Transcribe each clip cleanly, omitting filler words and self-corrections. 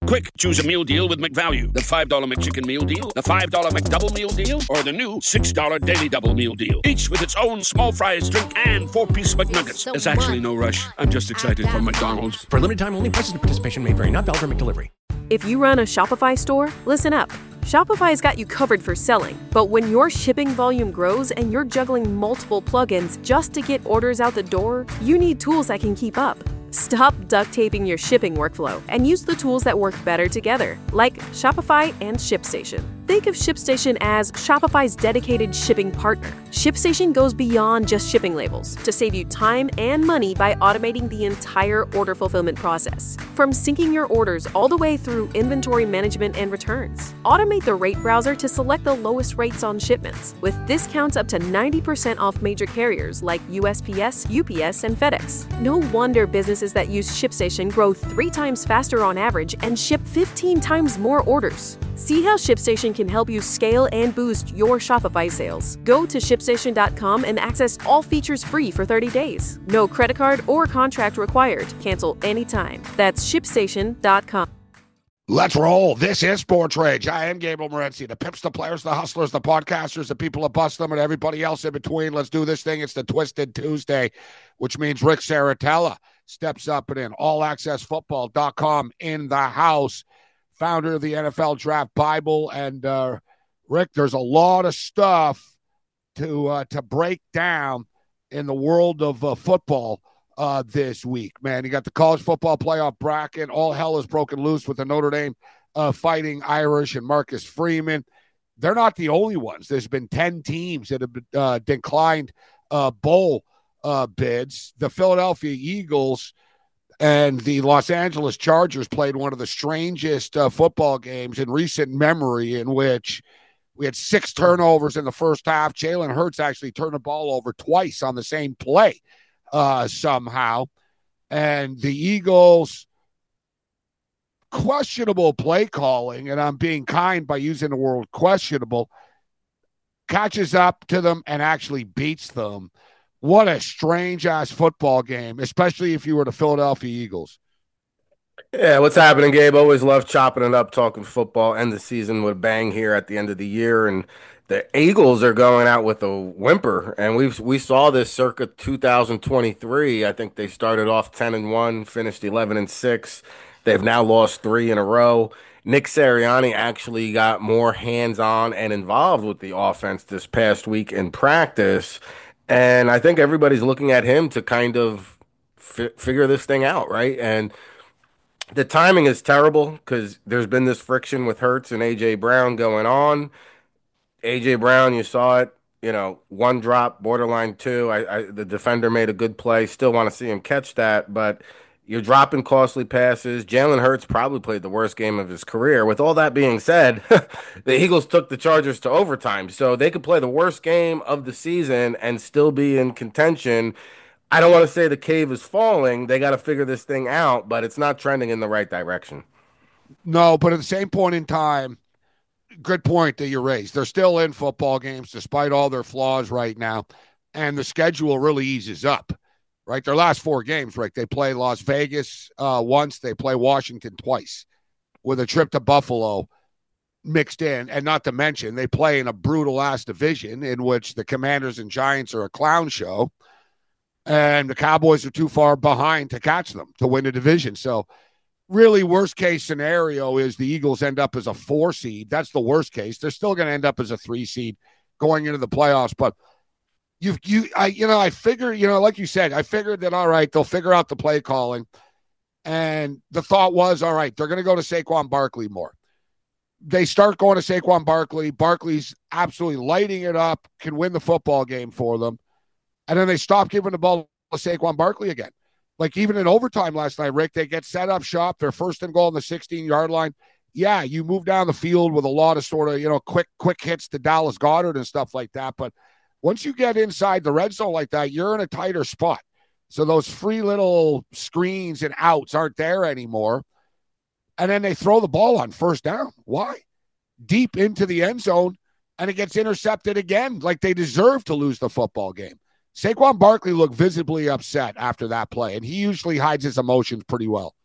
Quick, choose a meal deal with McValue. The $5 McChicken meal deal, the $5 McDouble meal deal, or the new $6 Daily Double meal deal. Each with its own small fries, drink, and 4-piece McNuggets. There's actually no rush. I'm just excited for McDonald's. For limited time only, prices and participation may vary. Not valid for McDelivery. If you run a Shopify store, listen up. Shopify's got you covered for selling. But when your shipping volume grows and you're juggling multiple plugins just to get orders out the door, you need tools that can keep up. Stop duct taping your shipping workflow and use the tools that work better together, like Shopify and ShipStation. Think of ShipStation as Shopify's dedicated shipping partner. ShipStation goes beyond just shipping labels to save you time and money by automating the entire order fulfillment process. From syncing your orders all the way through inventory management and returns. Automate the rate browser to select the lowest rates on shipments, with discounts up to 90% off major carriers like USPS, UPS, and FedEx. No wonder businesses that use ShipStation grow 3 times faster on average and ship 15 times more orders. See how ShipStation can help you scale and boost your Shopify sales. Go to ShipStation.com and access all features free for 30 days. No credit card or contract required. Cancel anytime. That's ShipStation.com. Let's roll. This is Sports Rage. I am Gabriel Morency. The pimps, the players, the hustlers, the podcasters, the people that bust them, and everybody else in between. Let's do this thing. It's the Twisted Tuesday, which means Rick Saratella steps up and in. AllAccessFootball.com in the house. Founder of the NFL Draft Bible. And, Rick, there's a lot of stuff to break down in the world of football this week, man. You got the college football playoff bracket. All hell is broken loose with the Notre Dame Fighting Irish and Marcus Freeman. They're not the only ones. There's been 10 teams that have declined bowl bids. The Philadelphia Eagles and the Los Angeles Chargers played one of the strangest football games in recent memory, in which we had 6 turnovers in the first half. Jalen Hurts actually turned the ball over twice on the same play somehow. And the Eagles, questionable play calling, and I'm being kind by using the word questionable, catches up to them and actually beats them. What a strange-ass football game, especially if you were the Philadelphia Eagles. Yeah, what's happening, Gabe? Always love chopping it up, talking football. End the season with a bang here at the end of the year, and the Eagles are going out with a whimper. And we saw this circa 2023. I think they started off 10-1, finished 11-6. They've now lost 3 in a row. Nick Sirianni actually got more hands-on and involved with the offense this past week in practice. And I think everybody's looking at him to kind of figure this thing out, right? And the timing is terrible because there's been this friction with Hurts and A.J. Brown going on. A.J. Brown, you saw it, 1 drop, borderline 2. The defender made a good play. Still want to see him catch that, but you're dropping costly passes. Jalen Hurts probably played the worst game of his career. With all that being said, the Eagles took the Chargers to overtime, so they could play the worst game of the season and still be in contention. I don't want to say the cave is falling. They got to figure this thing out, but it's not trending in the right direction. No, but at the same point in time, good point that you raised. They're still in football games despite all their flaws right now, and the schedule really eases up. Right, their last 4 games, right? They play Las Vegas once, they play Washington twice, with a trip to Buffalo mixed in, and not to mention they play in a brutal ass division in which the Commanders and Giants are a clown show, and the Cowboys are too far behind to catch them to win the division. So, really, worst case scenario is the Eagles end up as a 4 seed. That's the worst case. They're still going to end up as a 3 seed going into the playoffs, but. I figured, like you said, I figured that, all right, they'll figure out the play calling. And the thought was, all right, they're going to go to Saquon Barkley more. They start going to Saquon Barkley. Barkley's absolutely lighting it up, can win the football game for them. And then they stop giving the ball to Saquon Barkley again. Like even in overtime last night, Rick, they get set up shop. They're first and goal on the 16-yard line. Yeah, you move down the field with a lot of sort of, quick hits to Dallas Goedert and stuff like that. But once you get inside the red zone like that, you're in a tighter spot. So those free little screens and outs aren't there anymore. And then they throw the ball on first down. Why? Deep into the end zone, and it gets intercepted again. Like they deserve to lose the football game. Saquon Barkley looked visibly upset after that play, and he usually hides his emotions pretty well.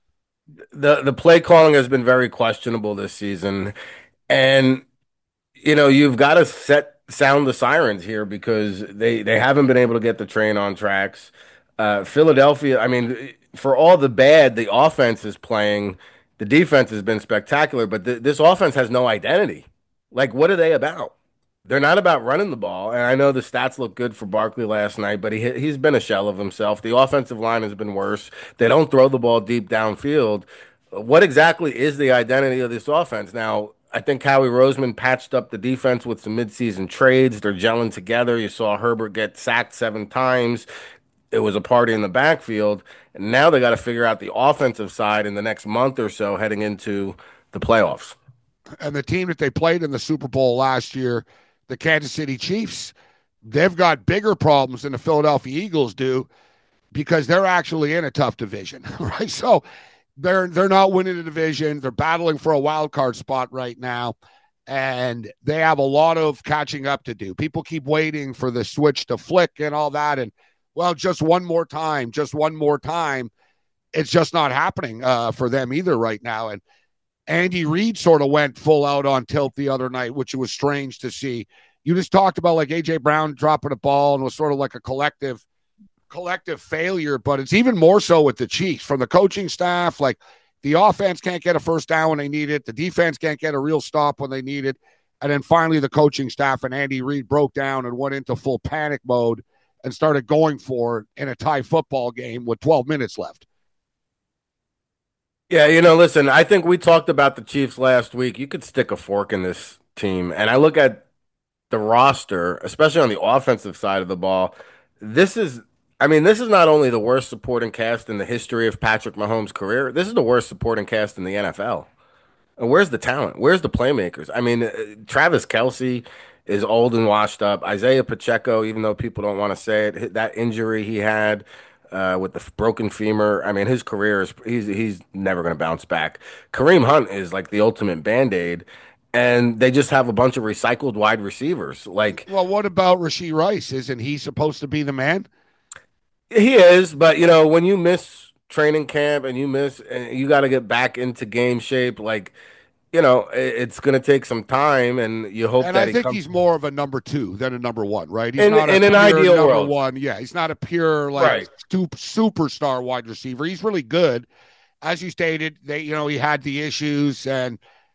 The play calling has been very questionable this season, and you've got to sound the sirens here because they haven't been able to get the train on tracks. Philadelphia, I mean, for all the bad the offense is playing, the defense has been spectacular, but this offense has no identity. Like, what are they about? They're not about running the ball, and I know the stats look good for Barkley last night, but he's been a shell of himself. The offensive line has been worse. They don't throw the ball deep downfield. What exactly is the identity of this offense? Now, I think Howie Roseman patched up the defense with some midseason trades. They're gelling together. You saw Herbert get sacked 7 times. It was a party in the backfield. And now they got to figure out the offensive side in the next month or so heading into the playoffs. And the team that they played in the Super Bowl last year, the Kansas City Chiefs, they've got bigger problems than the Philadelphia Eagles do because they're actually in a tough division, right? So they're not winning the division. They're battling for a wild card spot right now, and they have a lot of catching up to do. People keep waiting for the switch to flick and all that, and well, just one more time. It's just not happening for them either right now. And Andy Reid sort of went full out on tilt the other night, which was strange to see. You just talked about like A.J. Brown dropping a ball and was sort of like a collective failure, but it's even more so with the Chiefs from the coaching staff. Like the offense can't get a first down when they need it. The defense can't get a real stop when they need it. And then finally the coaching staff and Andy Reid broke down and went into full panic mode and started going for it in a tie football game with 12 minutes left. Yeah, listen, I think we talked about the Chiefs last week. You could stick a fork in this team. And I look at the roster, especially on the offensive side of the ball. This is, this is not only the worst supporting cast in the history of Patrick Mahomes' career, this is the worst supporting cast in the NFL. And where's the talent? Where's the playmakers? Travis Kelce is old and washed up. Isaiah Pacheco, even though people don't want to say it, that injury he had with the broken femur, his career is he's never going to bounce back. Kareem Hunt is like the ultimate Band-Aid, and they just have a bunch of recycled wide receivers. Like, well, what about Rashee Rice? Isn't he supposed to be the man? he is, but when you miss training camp and you got to get back into game shape, like, it's going to take some time, and you hope and that I think he's more of a number two than a number one, right? He's in not an ideal number world. one. Yeah, he's not a pure superstar wide receiver. He's really good, as you stated. He had the issues and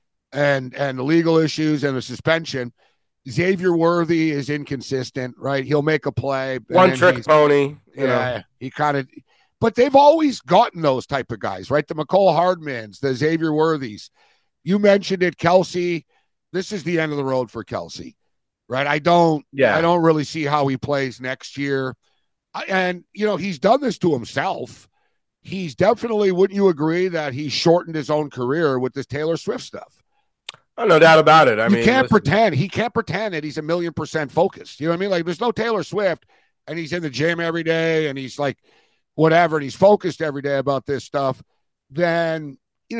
the legal issues and the suspension. Xavier Worthy is inconsistent, right? He'll make a play. One trick pony. He kind of, but they've always gotten those type of guys, right? The McCole Hardmans, the Xavier Worthys. You mentioned it, Kelce. This is the end of the road for Kelce, right? I don't really see how he plays next year. And, he's done this to himself. He's definitely, wouldn't you agree that he shortened his own career with this Taylor Swift stuff? Oh, no doubt about it. He can't pretend that he's 1,000,000% focused. You know what I mean? Like, there's no Taylor Swift, and he's in the gym every day, and he's like, whatever, and he's focused every day about this stuff. Then,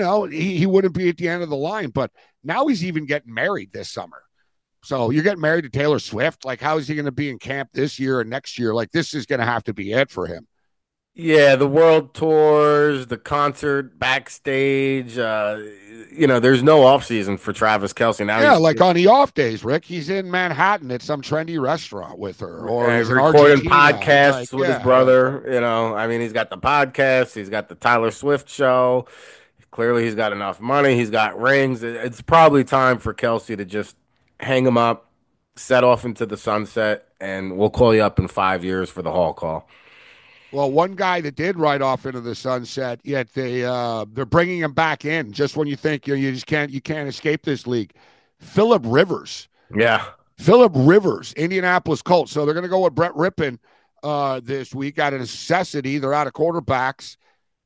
he wouldn't be at the end of the line. But now he's even getting married this summer. So you're getting married to Taylor Swift. Like, how is he going to be in camp this year and next year? Like, this is going to have to be it for him. Yeah, the world tours, the concert backstage. There's no off season for Travis Kelce now. Yeah, like on the off days, Rick, he's in Manhattan at some trendy restaurant with her, or he's recording podcasts with his brother. He's got the podcast, he's got the Taylor Swift show. Clearly, he's got enough money. He's got rings. It's probably time for Kelce to just hang him up, set off into the sunset, and we'll call you up in 5 years for the Hall call. Well, one guy that did ride off into the sunset, yet they're bringing him back in just when you think you can't escape this league. Philip Rivers. Yeah. Philip Rivers, Indianapolis Colts. So they're going to go with Brett Rippon this week out of necessity. They're out of quarterbacks.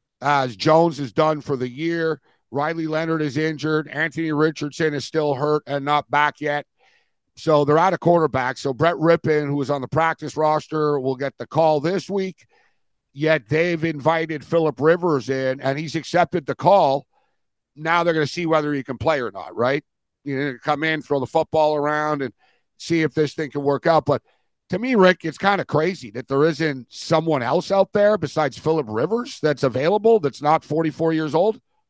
As Jones is done for the year. Riley Leonard is injured. Anthony Richardson is still hurt and not back yet. So they're out of quarterback. So Brett Rippon, who was on the practice roster, will get the call this week. Yet they've invited Philip Rivers in, and he's accepted the call. Now they're going to see whether he can play or not, right? Come in, throw the football around, and see if this thing can work out. But to me, Rick, it's kind of crazy that there isn't someone else out there besides Philip Rivers that's available that's not 44 years old.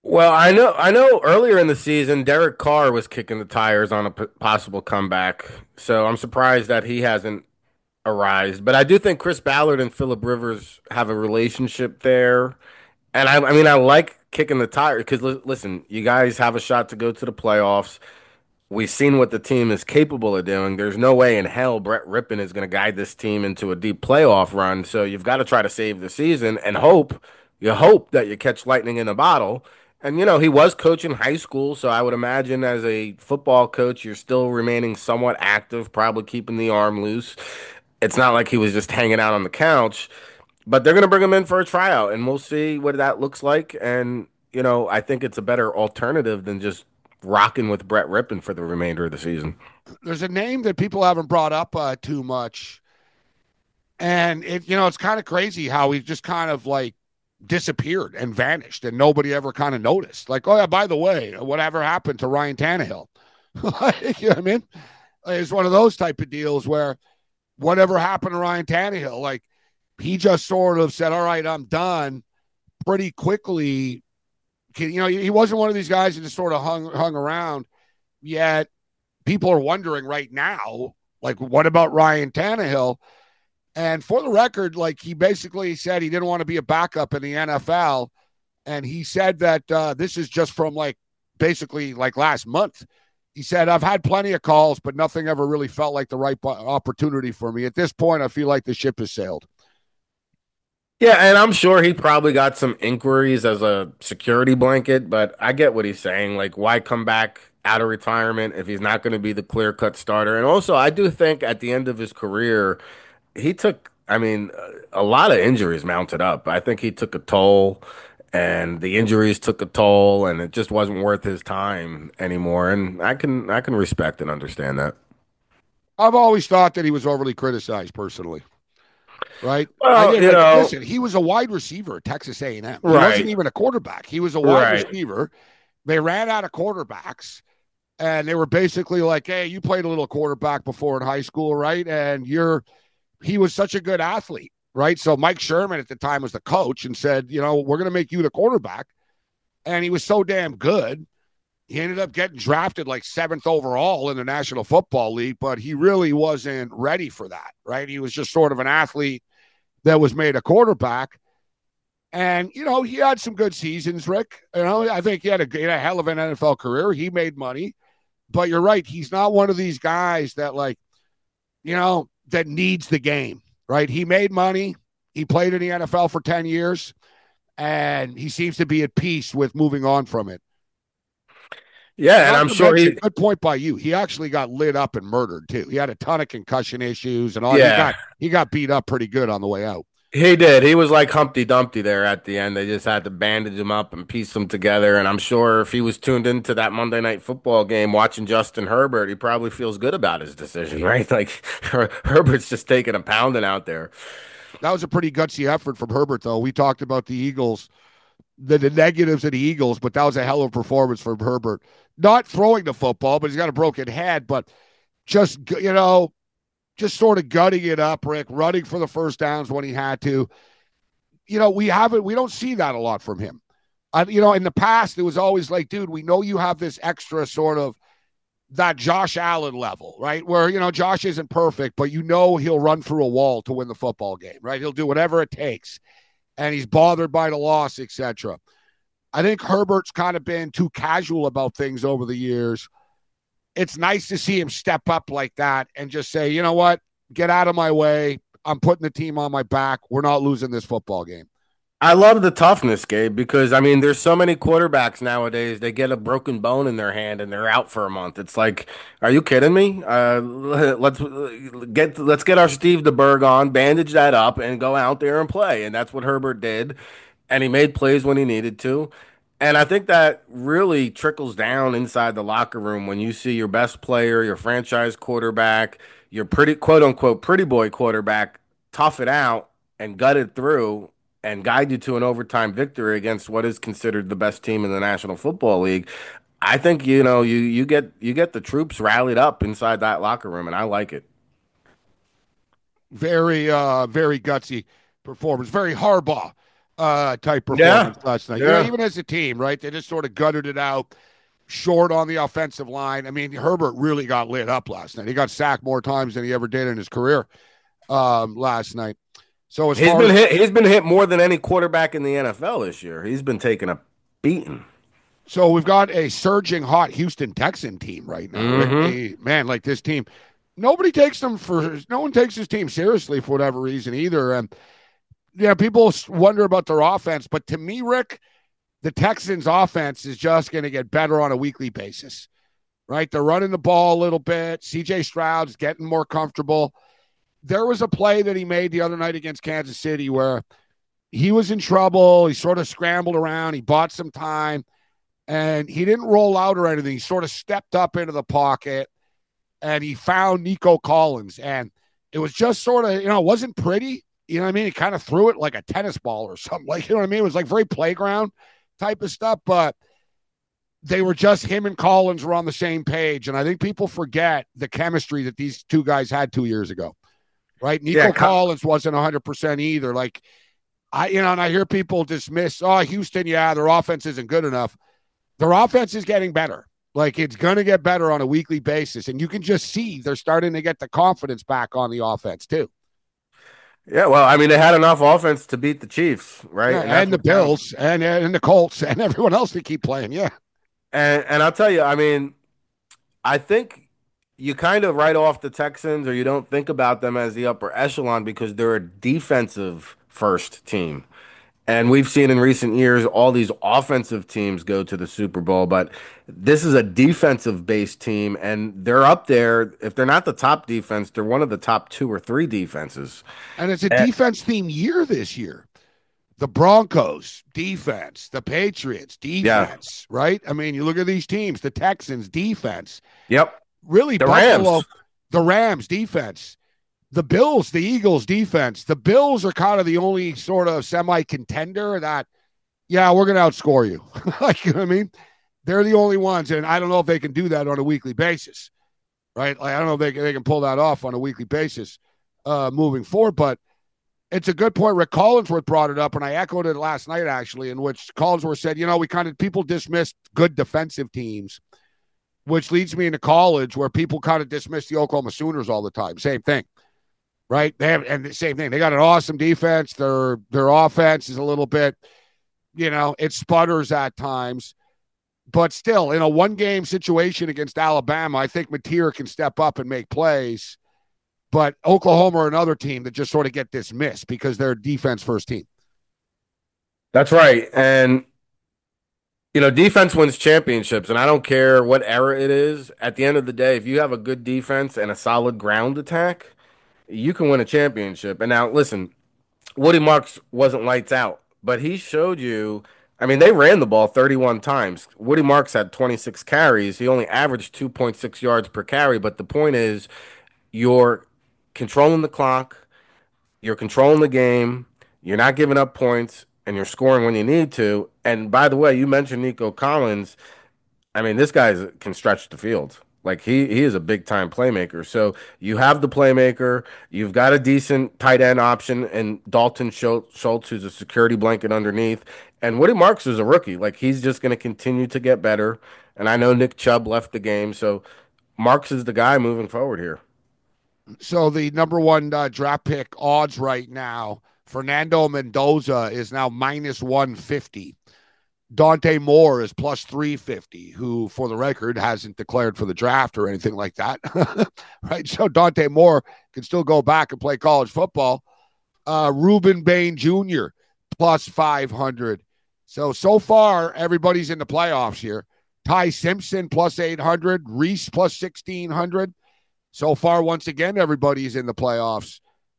Well, I know. Earlier in the season, Derek Carr was kicking the tires on a possible comeback, so I'm surprised that he hasn't arised. But I do think Chris Ballard and Philip Rivers have a relationship there, and I mean, I like kicking the tires because listen, you guys have a shot to go to the playoffs. We've seen what the team is capable of doing. There's no way in hell Brett Rippon is going to guide this team into a deep playoff run. So you've got to try to save the season and hope. You hope that you catch lightning in a bottle. And he was coaching high school, so I would imagine as a football coach, you're still remaining somewhat active, probably keeping the arm loose. It's not like he was just hanging out on the couch, but they're going to bring him in for a tryout, and we'll see what that looks like. And I think it's a better alternative than just rocking with Brett Rippon for the remainder of the season. There's a name that people haven't brought up too much, and it's kind of crazy how he just kind of like disappeared and vanished, and nobody ever kind of noticed. Like, oh yeah, by the way, whatever happened to Ryan Tannehill? You know what I mean? It's one of those type of deals where whatever happened to Ryan Tannehill, like he just sort of said, "All right, I'm done," pretty quickly. He wasn't one of these guys that just sort of hung around. Yet people are wondering right now, like, what about Ryan Tannehill? And for the record, like he basically said he didn't want to be a backup in the NFL, and he said that this is just from like basically like last month. He said, I've had plenty of calls, but nothing ever really felt like the right opportunity for me. At this point, I feel like the ship has sailed. Yeah, and I'm sure he probably got some inquiries as a security blanket, but I get what he's saying. Like, why come back out of retirement if he's not going to be the clear-cut starter? And also, I do think at the end of his career, he took, I mean, a lot of injuries mounted up. I think he took a toll, and the injuries took a toll, and it just wasn't worth his time anymore. And I can respect and understand that. I've always thought that he was overly criticized personally, right? I Well, did. Like, listen, he was a wide receiver at Texas A&M. He wasn't right, even a quarterback. He was a wide right. receiver. They ran out of quarterbacks, and they were basically like, "Hey, you played a little quarterback before in high school, right? And he was such a good athlete, right? So Mike Sherman at the time was the coach and said, we're going to make you the quarterback. And he was so damn good. He ended up getting drafted like seventh overall in the National Football League, but he really wasn't ready for that, right? He was just sort of an athlete that was made a quarterback. And, he had some good seasons, Rick. I think he had a hell of an NFL career. He made money. But you're right. He's not one of these guys that, like, that needs the game, right? He made money. He played in the NFL for 10 years, and he seems to be at peace with moving on from it. Yeah, and Not I'm to sure mention, he, good point by you. He actually got lit up and murdered too. He had a ton of concussion issues and all. yeah. He got beat up pretty good on the way out. He did. He was like Humpty Dumpty there at the end. They just had to bandage him up and piece him together. And I'm sure if he was tuned into that Monday Night Football game watching Justin Herbert, he probably feels good about his decision, right? Like Herbert's just taking a pounding out there. That was a pretty gutsy effort from Herbert, though. We talked about the Eagles, the negatives of the Eagles, but that was a hell of a performance from Herbert. Not throwing the football, but he's got a broken head, but just just sort of gutting it up, Rick, running for the first downs when he had to. We don't see that a lot from him. In the past, it was always like, dude, we know you have this extra sort of that Josh Allen level, right? Where, Josh isn't perfect, but he'll run through a wall to win the football game, right? He'll do whatever it takes. And he's bothered by the loss, etc. I think Herbert's kind of been too casual about things over the years. It's nice to see him step up like that and just say, you know what? Get out of my way. I'm putting the team on my back. We're not losing this football game. I love the toughness, Gabe, because I mean, there's so many quarterbacks nowadays. They get a broken bone in their hand and they're out for a month. It's like, are you kidding me? Let's get our Steve DeBerg on, bandage that up, and go out there and play. And that's what Herbert did, and he made plays when he needed to. And I think that really trickles down inside the locker room when you see your best player, your franchise quarterback, your pretty quote unquote pretty boy quarterback tough it out and gut it through and guide you to an overtime victory against what is considered the best team in the National Football League. I think you get the troops rallied up inside that locker room, and I like it. Very, very gutsy performance. Very Harbaugh. type Yeah, performance last night. yeah. Even as a team, right? They just sort of gutted it out, short on the offensive line. I mean, Herbert really got lit up last night. He got sacked more times than he ever did in his career last night. So as He's far been as hit. He's been hit more than any quarterback in the NFL this year. He's been taking a beating. so we've got a surging hot Houston Texan team right now. Rick, Mm-hmm. man, like this team, no one takes this team seriously for whatever reason either. And yeah, people wonder about their offense, but to me, Rick, the Texans' offense is just going to get better on a weekly basis. Right? They're running the ball a little bit. CJ Stroud's getting more comfortable. There was a play that he made the other night against Kansas City where he was in trouble. He sort of scrambled around. He bought some time and he didn't roll out or anything. He sort of stepped up into the pocket and he found Nico Collins. And it was just sort of, it wasn't pretty. You know what I mean? He kind of threw it like a tennis ball or something. Like, you know what I mean? It was like very playground type of stuff, but they were just him and Collins were on the same page. And I think people forget the chemistry that these two guys had 2 years ago, right? Nico Collins wasn't 100% either. Like, and I hear people dismiss, Houston, their offense isn't good enough. Their offense is getting better. Like, it's going to get better on a weekly basis. And you can just see they're starting to get the confidence back on the offense, too. Yeah, well, I mean, they had enough offense to beat the Chiefs, right? Yeah, and the Bills and the Colts and everyone else they keep playing. Yeah. And I'll tell you, I mean, I think you kind of write off the Texans or you don't think about them as the upper echelon because they're a defensive first team. And we've seen in recent years all these offensive teams go to the Super Bowl, but this is a defensive based team, and they're up there. If they're not the top defense, they're one of the top two or three defenses. And it's a defense theme year this year. The Broncos, defense. The Patriots, defense, right? I mean, you look at these teams, the Texans, defense. Yep. Really, the Buffalo, Rams. The Rams, defense. The Bills, the Eagles, defense. The Bills are kind of the only sort of semi-contender that, we're going to outscore you. Like, you know what I mean? They're the only ones, and I don't know if they can do that on a weekly basis, right? Like, I don't know if they can pull that off on a weekly basis moving forward, but it's a good point. Rick Collinsworth brought it up, and I echoed it last night, actually, in which Collinsworth said, people dismissed good defensive teams, which leads me into college where people kind of dismiss the Oklahoma Sooners all the time. Same thing, right? And the same thing. They got an awesome defense. Their offense is a little bit, it sputters at times. But still, in a one-game situation against Alabama, I think Mateer can step up and make plays. But Oklahoma are another team that just sort of get dismissed because they're a defense first team. That's right. And, defense wins championships. And I don't care what era it is. At the end of the day, if you have a good defense and a solid ground attack, you can win a championship. And now, listen, Woody Marks wasn't lights out, but he showed you. I mean, they ran the ball 31 times. Woody Marks had 26 carries. He only averaged 2.6 yards per carry. But the point is, you're controlling the clock, you're controlling the game, you're not giving up points, and you're scoring when you need to. And by the way, you mentioned Nico Collins. I mean, this guy can stretch the field. Like he is a big time playmaker. So you have the playmaker, you've got a decent tight end option, and Dalton Schultz, who's a security blanket underneath. And Woody Marks is a rookie. Like he's just going to continue to get better. And I know Nick Chubb left the game, so Marks is the guy moving forward here. So the number one draft pick odds right now, Fernando Mendoza is now minus 150. Dante Moore is plus 350, who, for the record, hasn't declared for the draft or anything like that. Right? So Dante Moore can still go back and play college football. Reuben Bain Jr., plus 500. So far, everybody's in the playoffs here. Ty Simpson, plus 800. Reese, plus 1,600. So far, once again, everybody's in the playoffs.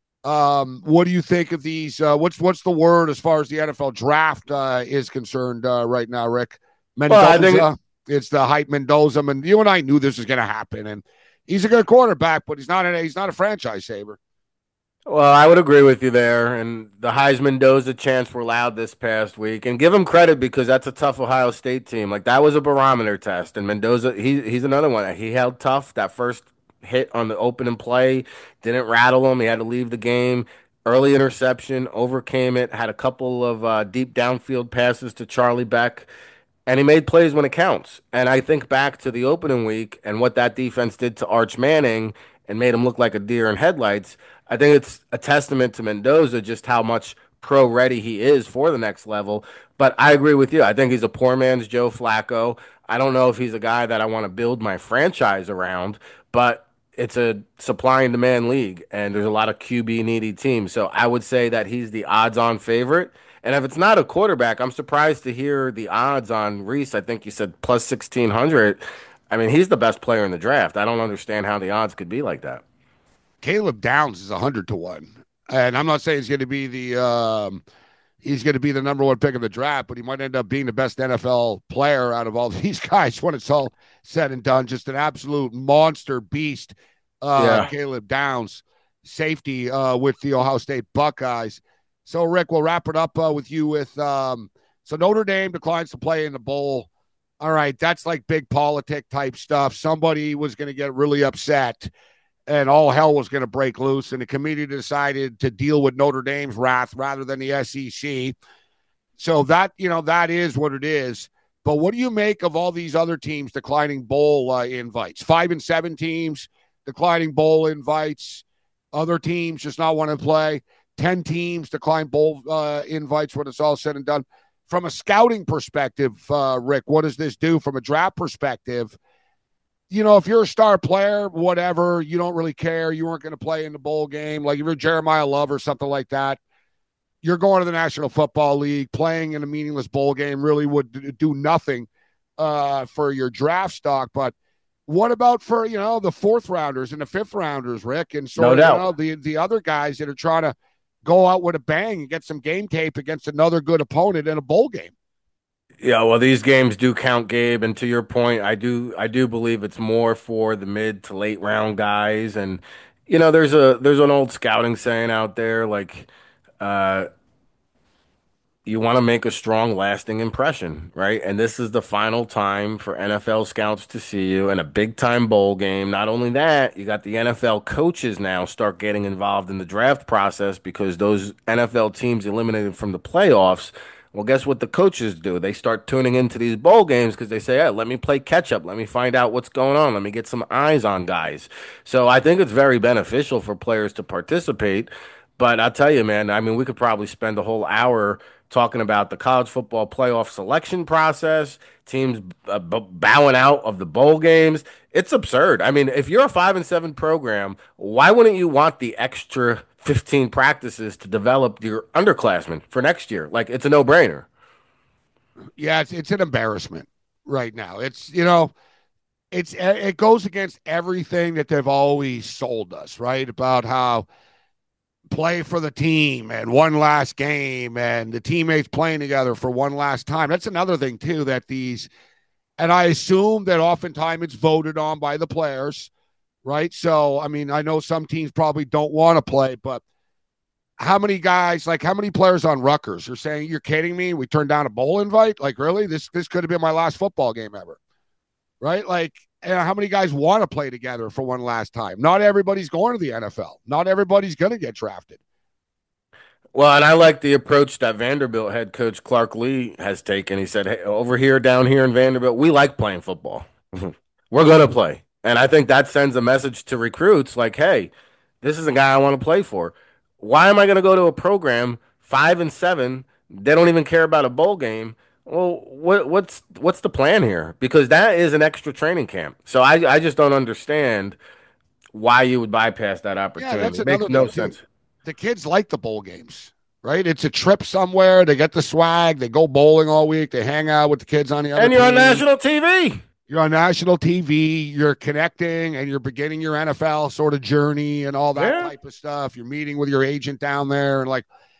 What do you think of these? What's the word as far as the NFL draft is concerned right now, Rick? Mendoza. Well, I think it's the hype Mendoza. And you and I knew this was going to happen, and he's a good quarterback, but he's not a franchise saver. Well, I would agree with you there. And the Heisman Mendoza chants were loud this past week, and give him credit because that's a tough Ohio State team. Like that was a barometer test, and Mendoza, he's another one. He held tough that first hit on the opening play, didn't rattle him. He had to leave the game. early interception, overcame it, had a couple of deep downfield passes to Charlie Beck, and he made plays when it counts. And I think back to the opening week and what that defense did to Arch Manning and made him look like a deer in headlights. I think it's a testament to Mendoza just how much pro ready he is for the next level. But I agree with you. I think he's a poor man's Joe Flacco. I don't know if he's a guy that I want to build my franchise around, but it's a supply and demand league, and there's a lot of QB needy teams. So I would say that he's the odds on favorite. And if it's not a quarterback, I'm surprised to hear the odds on Reese. I think you said plus 1,600. I mean, he's the best player in the draft. I don't understand how the odds could be like that. Caleb Downs is 100-1, and I'm not saying he's going to be the number one pick of the draft, but he might end up being the best NFL player out of all these guys when it's all said and done. Just an absolute monster beast. Caleb Downs, safety with the Ohio State Buckeyes. So, Rick, we'll wrap it up with you with so Notre Dame declines to play in the bowl. All right, that's like big politic type stuff. Somebody was going to get really upset and all hell was going to break loose, and the committee decided to deal with Notre Dame's wrath rather than the SEC. So that is what it is. But what do you make of all these other teams declining bowl invites? 5 and 7 teams declining bowl invites. Other teams just not want to play. 10 teams decline bowl invites when it's all said and done. From a scouting perspective, Rick, what does this do from a draft perspective? If you're a star player, whatever, you don't really care. You weren't going to play in the bowl game. Like if you're Jeremiah Love or something like that, you're going to the National Football League. Playing in a meaningless bowl game really would do nothing for your draft stock. But what about for, the fourth rounders and the fifth rounders, Rick? And so, the other guys that are trying to go out with a bang and get some game tape against another good opponent in a bowl game. Yeah, well, these games do count, Gabe, and to your point, I do believe it's more for the mid to late round guys. And there's an old scouting saying out there like uh you want to make a strong, lasting impression, right? And this is the final time for NFL scouts to see you in a big time bowl game. Not only that, you got the NFL coaches now start getting involved in the draft process because those NFL teams eliminated from the playoffs. Well, guess what the coaches do? They start tuning into these bowl games because they say, hey, let me play catch up. Let me find out what's going on. Let me get some eyes on guys. So I think it's very beneficial for players to participate. But I'll tell you, man, I mean, we could probably spend a whole hour talking about the college football playoff selection process, teams bowing out of the bowl games. It's absurd. I mean, if you're a 5 and 7 program, why wouldn't you want the extra 15 practices to develop your underclassmen for next year? Like, it's a no-brainer. Yeah, it's an embarrassment right now. It goes against everything that they've always sold us, right? About how play for the team and one last game and the teammates playing together for one last time. That's another thing too, and I assume that oftentimes it's voted on by the players, right? So, I mean, I know some teams probably don't want to play, but how many players on Rutgers are saying, you're kidding me? We turned down a bowl invite? Like, really? This could have been my last football game ever, right? Like, how many guys want to play together for one last time? Not everybody's going to the NFL. Not everybody's going to get drafted. Well, and I like the approach that Vanderbilt head coach Clark Lee has taken. He said, hey, over here, down here in Vanderbilt, we like playing football. We're going to play. And I think that sends a message to recruits like, hey, this is a guy I want to play for. Why am I going to go to a program 5 and 7? They don't even care about a bowl game. Well, what's the plan here? Because that is an extra training camp. So I just don't understand why you would bypass that opportunity. Yeah, that's it makes no sense. The kids like the bowl games, right? It's a trip somewhere. They get the swag. They go bowling all week. They hang out with the kids on the other And you're team. on national TV. You're on national TV. You're connecting and you're beginning your NFL sort of journey and all that type of stuff. You're meeting with your agent down there and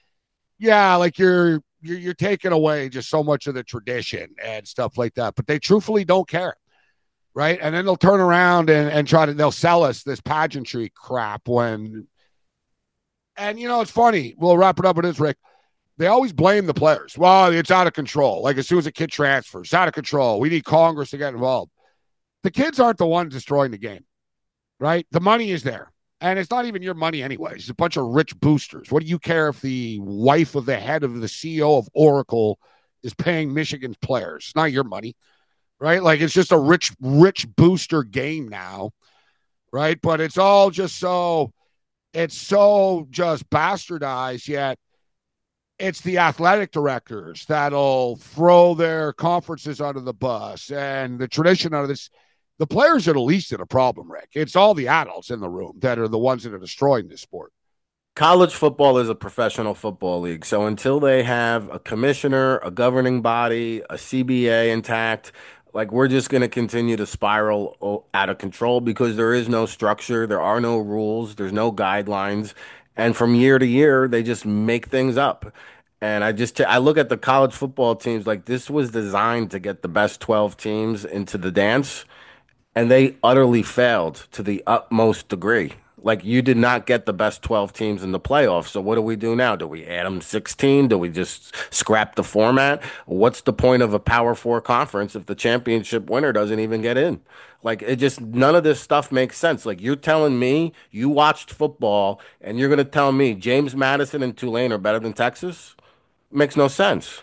you're taking away just so much of the tradition and stuff like that. But they truthfully don't care, right? And then they'll turn around and they'll sell us this pageantry crap when – and, it's funny. We'll wrap it up with this, Rick. They always blame the players. Well, it's out of control. Like as soon as a kid transfers, it's out of control. We need Congress to get involved. The kids aren't the ones destroying the game, right? The money is there. And it's not even your money anyways. It's a bunch of rich boosters. What do you care if the wife of the head of the CEO of Oracle is paying Michigan's players? It's not your money, right? Like, it's just a rich booster game now, right? But it's all just it's so just bastardized, yet it's the athletic directors that'll throw their conferences under the bus and the tradition of this. The players are the least of the problem, Rick. It's all the adults in the room that are the ones that are destroying this sport. College football is a professional football league. So until they have a commissioner, a governing body, a CBA intact, like, we're just going to continue to spiral out of control because there is no structure. There are no rules. There's no guidelines. And from year to year, they just make things up. And I look at the college football teams like this was designed to get the best 12 teams into the dance. And they utterly failed to the utmost degree. Like, you did not get the best 12 teams in the playoffs. So what do we do now? Do we add them 16? Do we just scrap the format? What's the point of a Power 4 conference if the championship winner doesn't even get in? Like, none of this stuff makes sense. Like, you're telling me you watched football and you're going to tell me James Madison and Tulane are better than Texas? Makes no sense.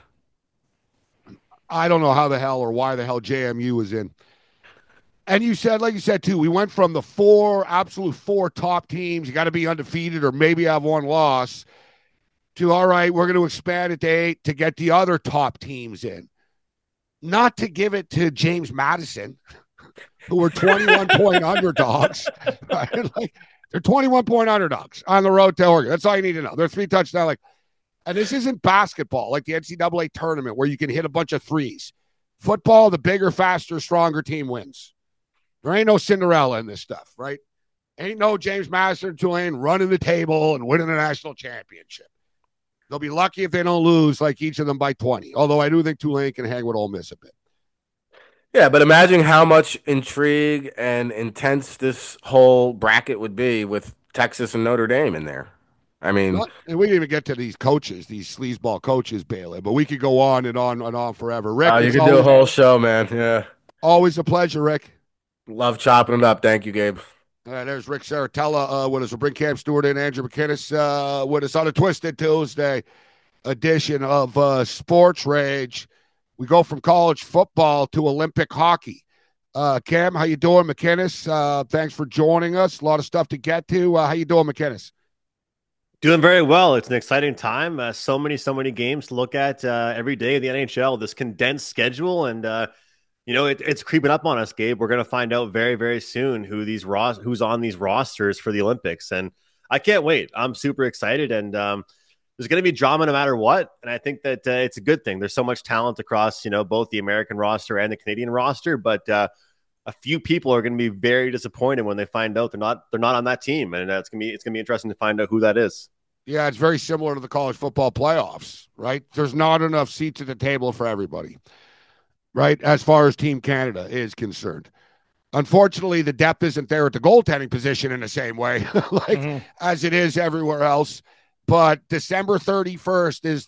I don't know how the hell or why the hell JMU was in. And you said, like you said, too, we went from the absolute four top teams. You got to be undefeated or maybe have one loss to, all right, we're going to expand it to 8 to get the other top teams in. Not to give it to James Madison, who were 21-point underdogs. Right? Like, they're 21-point underdogs on the road to Oregon. That's all you need to know. They're 3 touchdowns. And this isn't basketball like the NCAA tournament where you can hit a bunch of threes. Football, the bigger, faster, stronger team wins. There ain't no Cinderella in this stuff, right? Ain't no James Madison or Tulane running the table and winning a national championship. They'll be lucky if they don't lose like each of them by 20. Although I do think Tulane can hang with Ole Miss a bit. Yeah, but imagine how much intrigue and intense this whole bracket would be with Texas and Notre Dame in there. I mean, and we didn't even get to these coaches, these sleazeball coaches, Bailey, but we could go on and on and on forever. Rick, you could do a whole show, man. Yeah. Always a pleasure, Rick. Love chopping it up. Thank you, Gabe. There's Rick Saratella with us. We'll bring Cam Stewart and Andrew McKinnis with us on a Twisted Tuesday edition of Sports Rage. We go from college football to Olympic hockey. Cam, how you doing, McKinnis? Thanks for joining us. A lot of stuff to get to. How you doing, McKinnis? Doing very well. It's an exciting time. So many games to look at every day of the NHL. This condensed schedule, and it's creeping up on us, Gabe. We're going to find out very, very soon who's on these rosters for the Olympics, and I can't wait. I'm super excited, and there's going to be drama no matter what, and I think that it's a good thing. There's so much talent across, both the American roster and the Canadian roster, but a few people are going to be very disappointed when they find out they're not on that team, and it's going to be interesting to find out who that is. Yeah, it's very similar to the college football playoffs, right? There's not enough seats at the table for everybody, right, as far as Team Canada is concerned. Unfortunately, the depth isn't there at the goaltending position in the same way as it is everywhere else. But December 31st is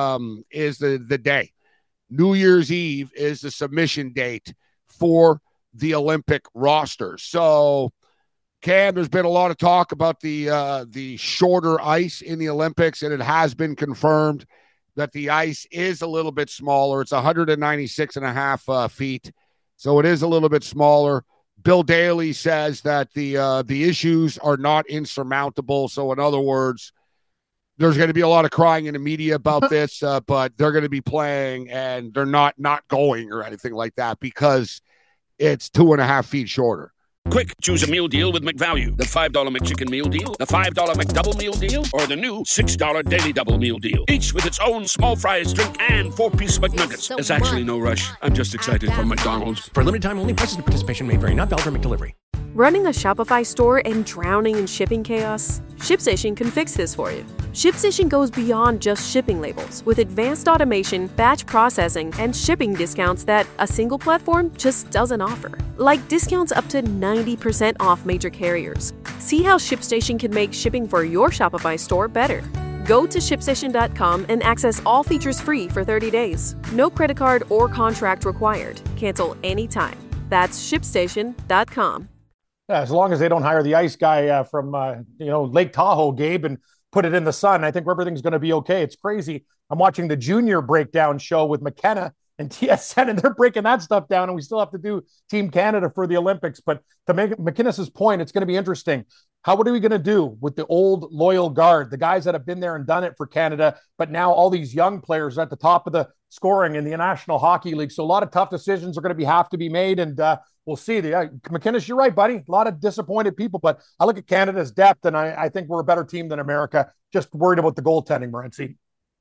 the day. New Year's Eve is the submission date for the Olympic roster. So, Cam, there's been a lot of talk about the shorter ice in the Olympics, and it has been confirmed that the ice is a little bit smaller. It's 196.5 feet, so it is a little bit smaller. Bill Daly says that the issues are not insurmountable. So, in other words, there's going to be a lot of crying in the media about this, but they're going to be playing, and they're not going or anything like that because it's 2.5 feet shorter. Quick, choose a meal deal with McValue. The $5 McChicken meal deal, the $5 McDouble meal deal, or the new $6 Daily Double meal deal. Each with its own small fries, drink, and 4-piece McNuggets. There's actually no rush. I'm just excited for McDonald's. For limited time only, prices and participation may vary. Not valid for McDelivery. Running a Shopify store and drowning in shipping chaos? ShipStation can fix this for you. ShipStation goes beyond just shipping labels with advanced automation, batch processing, and shipping discounts that a single platform just doesn't offer. Like discounts up to 90% off major carriers. See how ShipStation can make shipping for your Shopify store better. Go to ShipStation.com and access all features free for 30 days. No credit card or contract required. Cancel anytime. That's ShipStation.com. As long as they don't hire the ice guy from Lake Tahoe, Gabe, and put it in the sun, I think everything's going to be okay. It's crazy. I'm watching the junior breakdown show with McKenna and TSN, and they're breaking that stuff down, and we still have to do Team Canada for the Olympics. But to make McInnes's point, it's going to be interesting. What are we going to do with the old loyal guard, the guys that have been there and done it for Canada, but now all these young players are at the top of the scoring in the National Hockey League. So a lot of tough decisions are going to have to be made, and we'll see. McInnes, you're right, buddy. A lot of disappointed people, but I look at Canada's depth, and I think we're a better team than America. Just worried about the goaltending, Morency.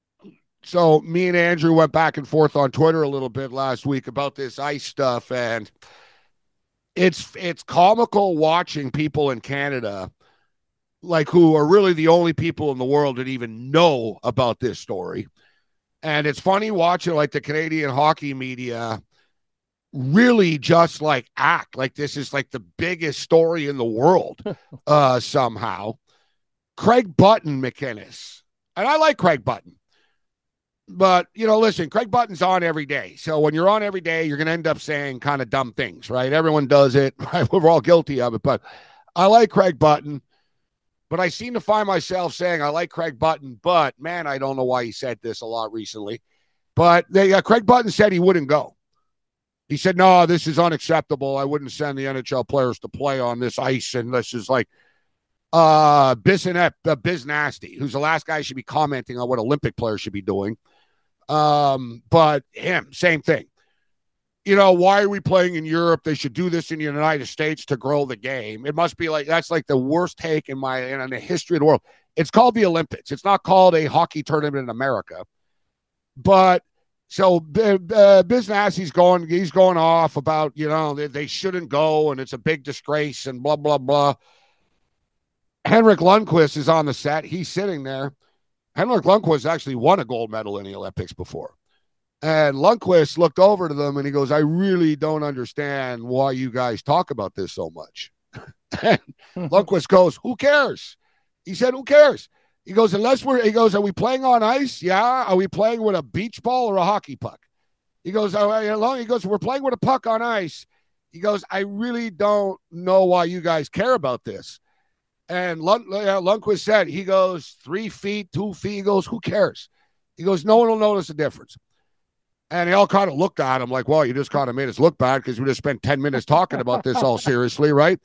So me and Andrew went back and forth on Twitter a little bit last week about this ice stuff, and it's comical watching people in Canada, like, who are really the only people in the world that even know about this story. And it's funny watching, like, the Canadian hockey media really just like act like this is like the biggest story in the world somehow. Craig Button, McInnes. And I like Craig Button. But, listen, Craig Button's on every day. So when you're on every day, you're going to end up saying kind of dumb things, right? Everyone does it. Right? We're all guilty of it. But I like Craig Button. But I seem to find myself saying I like Craig Button. But, man, I don't know why he said this a lot recently. But Craig Button said he wouldn't go. He said, no, this is unacceptable. I wouldn't send the NHL players to play on this ice. And this is like Biz Nasty, who's the last guy should be commenting on what Olympic players should be doing. But him, same thing. Why are we playing in Europe? They should do this in the United States to grow the game. It must be like, that's like the worst take in the history of the world. It's called the Olympics. It's not called a hockey tournament in America. But so Biz Nasty's going off about, they shouldn't go and it's a big disgrace and blah, blah, blah. Henrik Lundqvist is on the set. He's sitting there. Henrik Lundqvist actually won a gold medal in the Olympics before. And Lundqvist looked over to them and he goes, I really don't understand why you guys talk about this so much. And Lundqvist goes, who cares? He said, who cares? He goes, are we playing on ice? Yeah. Are we playing with a beach ball or a hockey puck? He goes, we're playing with a puck on ice. He goes, I really don't know why you guys care about this. And Lundqvist said, he goes, 3 feet, 2 feet. He goes, who cares? He goes, no one will notice the difference. And they all kind of looked at him like, well, you just kind of made us look bad because we just spent 10 minutes talking about this all seriously, right?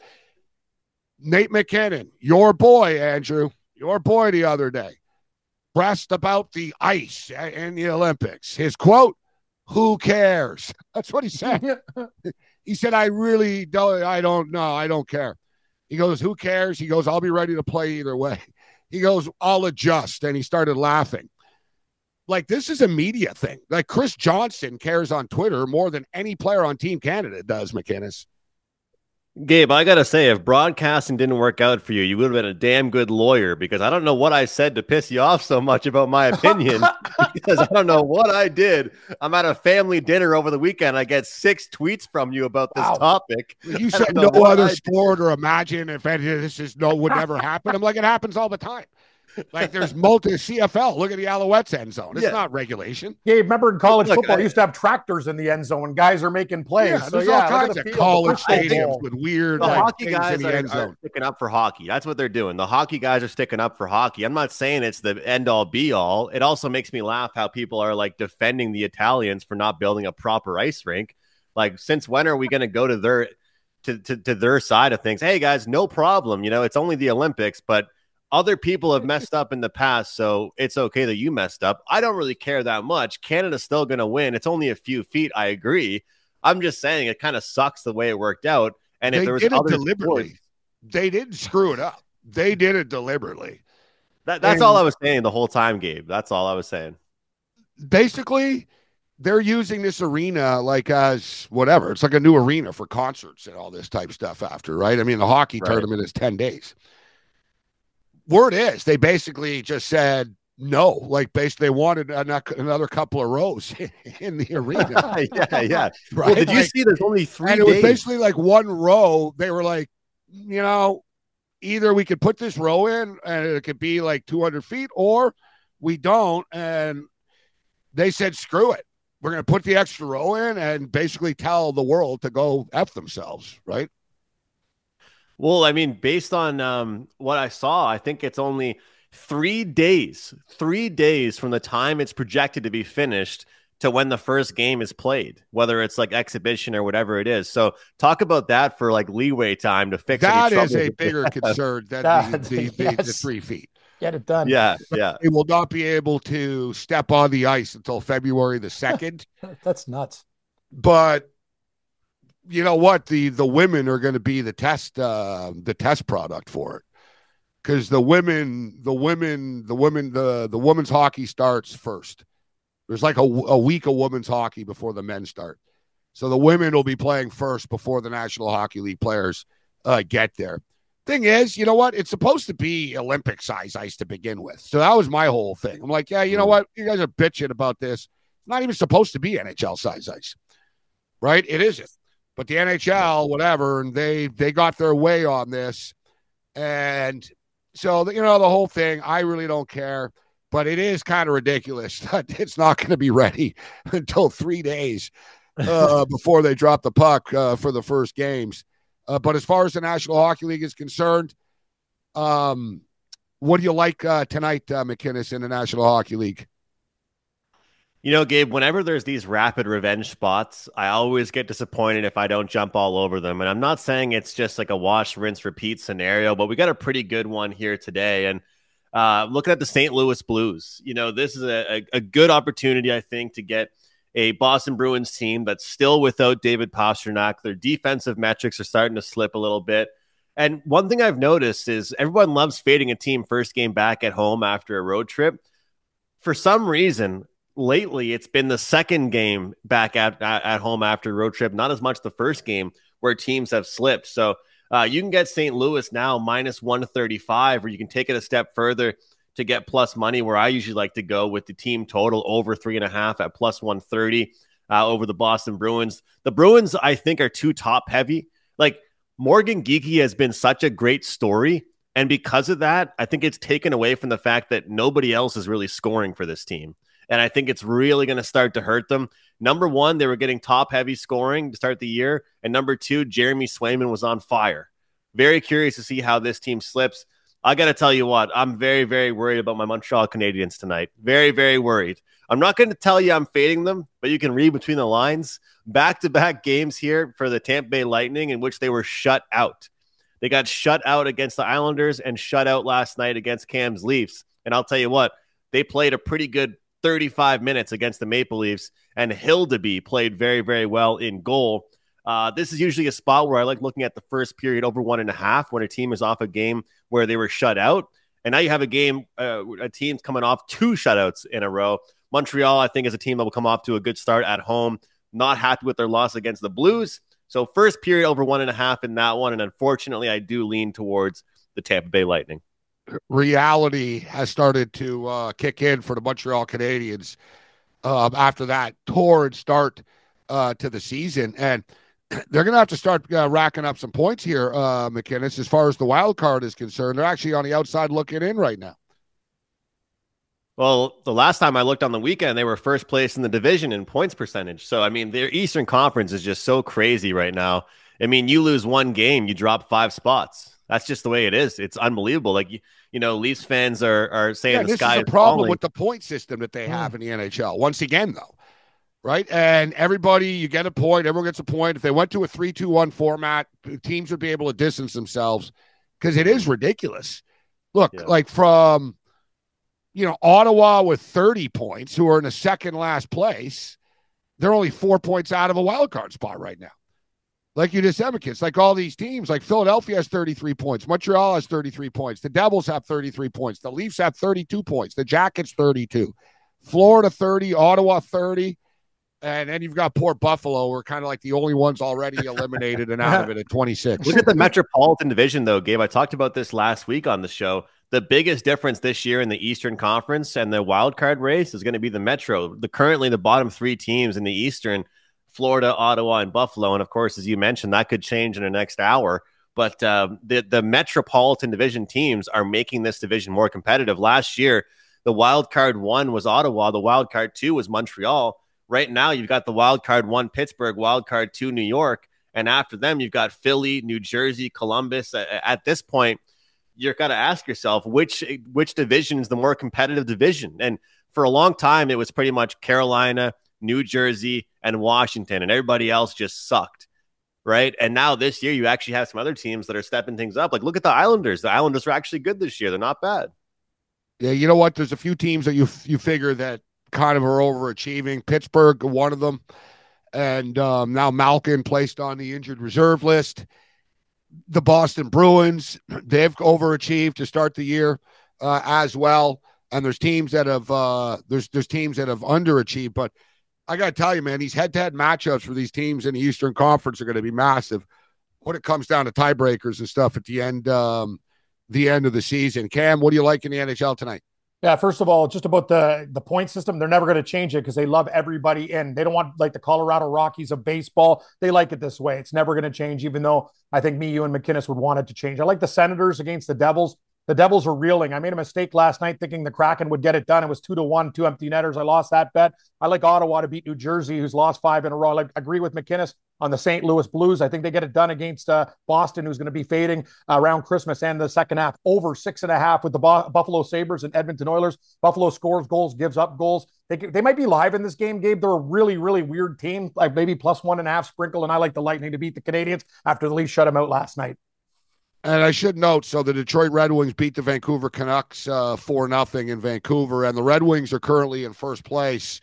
Nate MacKinnon, your boy, Andrew, your boy the other day, pressed about the ice in the Olympics. His quote, who cares? That's what he said. He said, I don't know. I don't care. He goes, who cares? He goes, I'll be ready to play either way. He goes, I'll adjust. And he started laughing. Like, this is a media thing. Like, Chris Johnson cares on Twitter more than any player on Team Canada does, McInnes. Gabe, I got to say, if broadcasting didn't work out for you, you would have been a damn good lawyer, because I don't know what I said to piss you off so much about my opinion, because I don't know what I did. I'm at a family dinner over the weekend. I get 6 tweets from you about this topic. You said no other sport, or imagine if this would never happen. I'm like, it happens all the time. Like, there's CFL. Look at the Alouettes end zone. It's not regulation. Yeah, remember in college football, you used to have tractors in the end zone when guys are making plays. Yeah, there's all kinds of college stadiums with weird hockey things guys in the end zone. Sticking up for hockey. That's what they're doing. The hockey guys are sticking up for hockey. I'm not saying it's the end-all, be-all. It also makes me laugh how people are, like, defending the Italians for not building a proper ice rink. Like, since when are we going to go to their side of things? Hey, guys, no problem. It's only the Olympics, but other people have messed up in the past, so it's okay that you messed up. I don't really care that much. Canada's still going to win. It's only a few feet. I agree. I'm just saying it kind of sucks the way it worked out. And if there was other deliberately, sports, they didn't screw it up. They did it deliberately. That's all I was saying the whole time, Gabe. That's all I was saying. Basically, they're using this arena like as whatever. It's like a new arena for concerts and all this type of stuff after, right? I mean, the hockey tournament is 10 days. Word is they basically just said no. Like, basically, they wanted another couple of rows in the arena. Yeah. Right? Well, did you see there's only 3 days? And it was basically like one row. They were like, either we could put this row in and it could be like 200 feet, or we don't. And they said, screw it. We're going to put the extra row in and basically tell the world to go F themselves, right? Well, I mean, based on what I saw, I think it's only 3 days from the time it's projected to be finished to when the first game is played, whether it's like exhibition or whatever it is. So talk about that for like leeway time to fix any That is trouble. a bigger concern than the 3 feet. Get it done. Yeah, yeah. They will not be able to step on the ice until February the 2nd. That's nuts. But you know what? The women are going to be the test product for it. Because the women's hockey starts first. There's like a week of women's hockey before the men start. So the women will be playing first before the National Hockey League players get there. Thing is, you know what? It's supposed to be Olympic size ice to begin with. So that was my whole thing. I'm like, yeah, you know what? You guys are bitching about this. It's not even supposed to be NHL size ice, right? It isn't. But the NHL, whatever, and they got their way on this. And so, you know, the whole thing, I really don't care. But it is kind of ridiculous that it's not going to be ready until 3 days before they drop the puck for the first games. But as far as the National Hockey League is concerned, what do you like tonight, McInnes, in the National Hockey League? You know, Gabe, whenever there's these rapid revenge spots, I always get disappointed if I don't jump all over them. And I'm not saying it's just like a wash, rinse, repeat scenario, but we got a pretty good one here today. And looking at the St. Louis Blues, you know, this is a good opportunity, I think, to get a Boston Bruins team that's still without David Pastrnak. Their defensive metrics are starting to slip a little bit. And one thing I've noticed is everyone loves fading a team first game back at home after a road trip. For some reason, lately, it's been the second game back at home after a road trip, not as much the first game where teams have slipped. So you can get St. Louis now minus 135, or you can take it a step further to get plus money, where I usually like to go with the team total over 3.5 at plus 130 over the Boston Bruins. The Bruins, I think, are too top heavy. Like, Morgan Geekie has been such a great story. And because of that, I think it's taken away from the fact that nobody else is really scoring for this team. And I think it's really going to start to hurt them. Number one, they were getting top-heavy scoring to start the year. And number two, Jeremy Swayman was on fire. Very curious to see how this team slips. I got to tell you what, I'm very, very worried about my Montreal Canadiens tonight. Very, very worried. I'm not going to tell you I'm fading them, but you can read between the lines. Back-to-back games here for the Tampa Bay Lightning in which they were shut out. They got shut out against the Islanders and shut out last night against Cam's Leafs. And I'll tell you what, they played a pretty good 35 minutes against the Maple Leafs, and Hildeby played very, very well in goal. This is usually a spot where I like looking at the first period over 1.5 when a team is off a game where they were shut out. And now you have a game, a team's coming off 2 shutouts in a row. Montreal, I think, is a team that will come off to a good start at home. Not happy with their loss against the Blues. So first period over 1.5 in that one. And unfortunately, I do lean towards the Tampa Bay Lightning. Reality has started to kick in for the Montreal Canadiens after that torrid start to the season. And they're going to have to start racking up some points here, McInnes, as far as the wild card is concerned. They're actually on the outside looking in right now. Well, the last time I looked on the weekend, they were first place in the division in points percentage. So, I mean, their Eastern Conference is just so crazy right now. I mean, you lose one game, you drop 5 spots. That's just the way it is. It's unbelievable. Like, you know, Leafs fans are saying the sky is falling. This is the problem with the point system that they have in the NHL. Once again, though, right? And everybody, you get a point. Everyone gets a point. If they went to a 3-2-1 format, teams would be able to distance themselves because it is ridiculous. Look, like from, you know, Ottawa with 30 points, who are in the second last place, they're only 4 points out of a wild card spot right now. Like you just said, McKiss, like all these teams, like Philadelphia has 33 points. Montreal has 33 points. The Devils have 33 points. The Leafs have 32 points. The Jackets, 32. Florida, 30. Ottawa, 30. And then you've got poor Buffalo. We're kind of like the only ones already eliminated and out of it at 26. Look at the Metropolitan Division, though, Gabe. I talked about this last week on the show. The biggest difference this year in the Eastern Conference and the wild card race is going to be the Metro. Currently the bottom 3 teams in the Eastern, Florida, Ottawa, and Buffalo. And of course, as you mentioned, that could change in the next hour. But the Metropolitan Division teams are making this division more competitive. Last year, the wild card 1 was Ottawa. The wild card 2 was Montreal. Right now, you've got the wild card 1 Pittsburgh, wild card 2 New York, And after them, you've got Philly, New Jersey, Columbus. At this point, you're got to ask yourself, which division is the more competitive division? And for a long time, it was pretty much Carolina, New Jersey, and Washington, and everybody else just sucked, right? And now this year, you actually have some other teams that are stepping things up. Like, look at the Islanders. The Islanders are actually good this year. They're not bad. Yeah, you know what? There's a few teams that you figure that kind of are overachieving. Pittsburgh, one of them. And now Malkin placed on the injured reserve list. The Boston Bruins, they've overachieved to start the year as well. And there's teams that have there's teams that have underachieved. But I got to tell you, man, these head-to-head matchups for these teams in the Eastern Conference are going to be massive when it comes down to tiebreakers and stuff at the end of the season. Cam, what do you like in the NHL tonight? Yeah, first of all, just about the point system, they're never going to change it because they love everybody in. They don't want like the Colorado Rockies of baseball. They like it this way. It's never going to change, even though I think you and McInnes would want it to change. I like the Senators against the Devils. The Devils are reeling. I made a mistake last night thinking the Kraken would get it done. It was 2-1, 2 empty netters. I lost that bet. I like Ottawa to beat New Jersey, who's lost 5 in a row. I agree with McInnes on the St. Louis Blues. I think they get it done against Boston, who's going to be fading around Christmas and the second half. Over 6.5 with the Buffalo Sabres and Edmonton Oilers. Buffalo scores goals, gives up goals. They might be live in this game, Gabe. They're a really, really weird team, like maybe +1.5 sprinkle, and I like the Lightning to beat the Canadiens after the Leafs shut them out last night. And I should note, so the Detroit Red Wings beat the Vancouver Canucks 4-0 in Vancouver, and the Red Wings are currently in first place.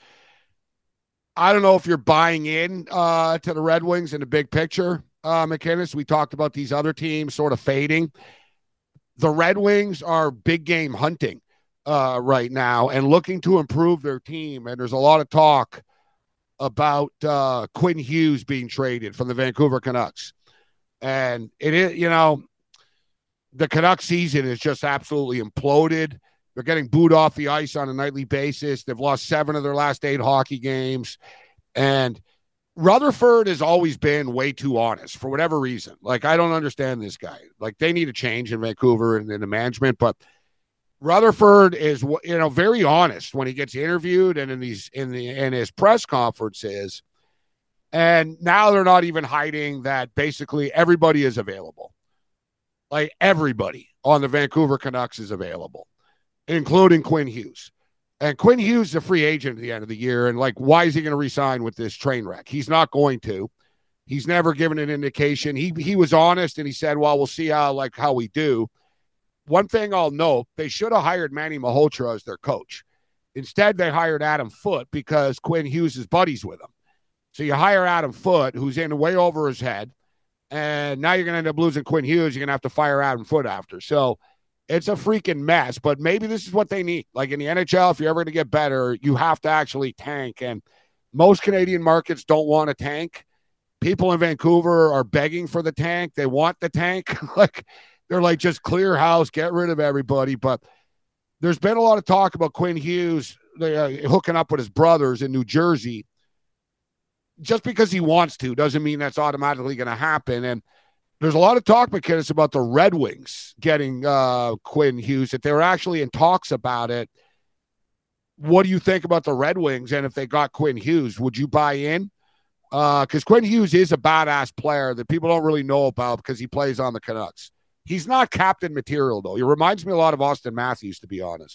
I don't know if you're buying in to the Red Wings in the big picture, McInnes. We talked about these other teams sort of fading. The Red Wings are big game hunting right now and looking to improve their team, and there's a lot of talk about Quinn Hughes being traded from the Vancouver Canucks. And it is, the Canucks season is just absolutely imploded. They're getting booed off the ice on a nightly basis. They've lost 7 of their last 8 hockey games. And Rutherford has always been way too honest for whatever reason. Like, I don't understand this guy. Like, they need a change in Vancouver and in the management. But Rutherford is, very honest when he gets interviewed and in his press conferences. And now they're not even hiding that basically everybody is available. Like, everybody on the Vancouver Canucks is available, including Quinn Hughes. And Quinn Hughes is a free agent at the end of the year. And, why is he going to re-sign with this train wreck? He's not going to. He's never given an indication. He was honest, and he said, well, we'll see how we do. One thing I'll note, they should have hired Manny Malhotra as their coach. Instead, they hired Adam Foote because Quinn Hughes is buddies with him. So you hire Adam Foote, who's in way over his head. And now you're going to end up losing Quinn Hughes. You're going to have to fire Adam Foote after. So it's a freaking mess. But maybe this is what they need. Like in the NHL, if you're ever going to get better, you have to actually tank. And most Canadian markets don't want to tank. People in Vancouver are begging for the tank. They want the tank. They're like, just clear house, get rid of everybody. But there's been a lot of talk about Quinn Hughes hooking up with his brothers in New Jersey. Just because he wants to doesn't mean that's automatically going to happen. And there's a lot of talk, McInnes, about the Red Wings getting Quinn Hughes, that they were actually in talks about it. What do you think about the Red Wings? And if they got Quinn Hughes, would you buy in? Because Quinn Hughes is a badass player that people don't really know about because he plays on the Canucks. He's not captain material, though. He reminds me a lot of Austin Matthews, to be honest.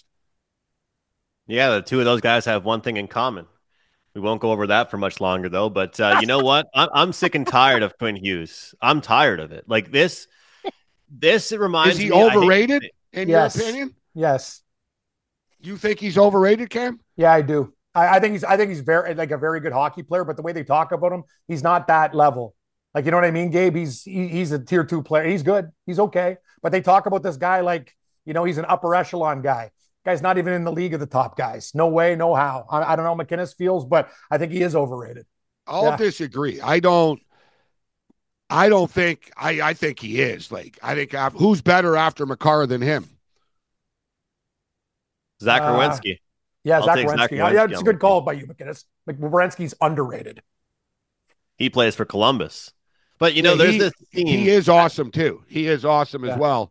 Yeah, the two of those guys have one thing in common. We won't go over that for much longer, though. But you know what? I'm sick and tired of Quinn Hughes. I'm tired of it. Like this it reminds me. Is he overrated, in your opinion? Yes. You think he's overrated, Cam? Yeah, I do. I think he's very a very good hockey player, but the way they talk about him, he's not that level. Like, you know what I mean, Gabe? He's a tier 2 player. He's good. He's okay. But they talk about this guy like, he's an upper echelon guy. Guy's not even in the league of the top guys. No way, no how. I don't know how McInnes feels, but I think he is overrated. I'll disagree. I think he is. I think who's better after Makar than him? Zach Werenski. Yeah, Zach Werenski. Yeah, it's a good call by you, McInnes. Werenski's underrated. He plays for Columbus. But, there's this team. He is awesome, too. He is awesome as well.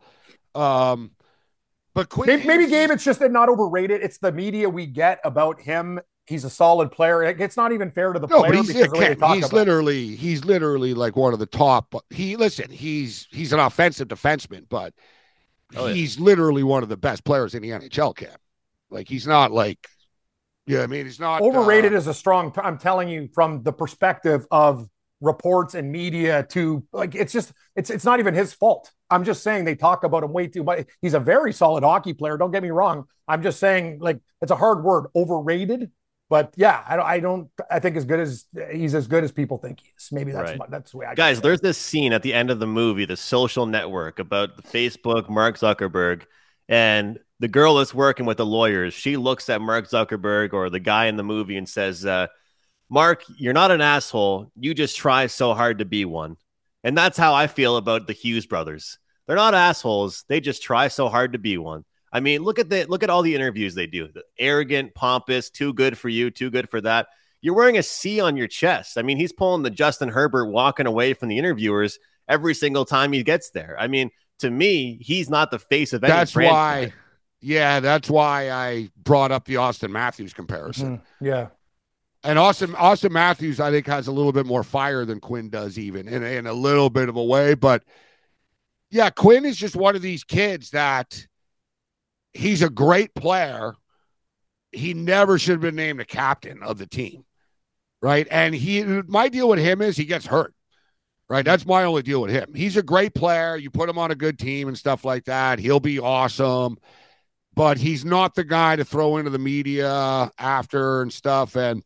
But maybe Gabe, it's just that not overrated. It's the media we get about him he's a solid player. It's not even fair to the No, player but he's because the way they talk he's about it. literally like one of the top. He's an offensive defenseman, but he's literally one of the best players in the NHL camp. Like he's not like, yeah, I mean, he's not Overrated is a strong. I'm telling you from the perspective of reports and media to like it's not even his fault. I'm just saying they talk about him way too much. He's a very solid hockey player. Don't get me wrong. I'm just saying like it's a hard word, overrated. But yeah, I think he's as good as people think he is. Maybe that's the way I guys. There's this scene at the end of the movie, The Social Network, about the Facebook, Mark Zuckerberg, and the girl that's working with the lawyers. She looks at Mark Zuckerberg or the guy in the movie and says, Mark, you're not an asshole. You just try so hard to be one. And that's how I feel about the Hughes brothers. They're not assholes. They just try so hard to be one. I mean, look at all the interviews they do. The arrogant, pompous, too good for you, too good for that. You're wearing a C on your chest. I mean, he's pulling the Justin Herbert walking away from the interviewers every single time he gets there. I mean, to me, he's not the face of any franchise. That's why I brought up the Austin Matthews comparison. Mm-hmm. Yeah. And Austin Matthews, I think, has a little bit more fire than Quinn does, even in a little bit of a way. But yeah, Quinn is just one of these kids that he's a great player. He never should have been named a captain of the team, right? And my deal with him is he gets hurt, right? That's my only deal with him. He's a great player. You put him on a good team and stuff like that, he'll be awesome. But he's not the guy to throw into the media after and stuff. And